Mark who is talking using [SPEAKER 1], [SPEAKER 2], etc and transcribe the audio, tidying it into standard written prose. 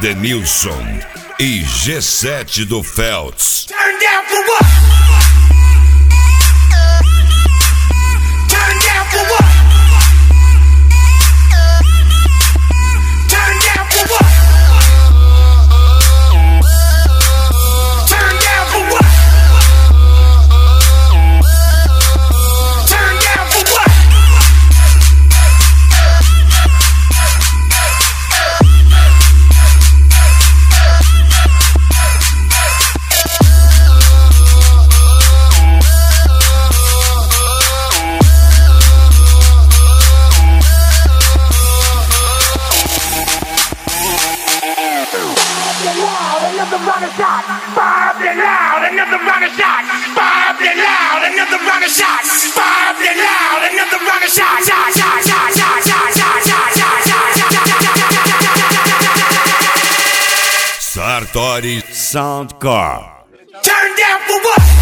[SPEAKER 1] Edenilson e G7 do Feltz.
[SPEAKER 2] Turn down for what? Turn down for what? Turn down for what? Turn down for what? Turn down for what? Another round of shot, Bob it loud, another round of shot, Bob it loud, another round of shot, Bob it loud, another round of shot, shot, shot, shot, shot, shot, shot, shot,
[SPEAKER 1] Sartori Soundcore.
[SPEAKER 2] Turn down for what?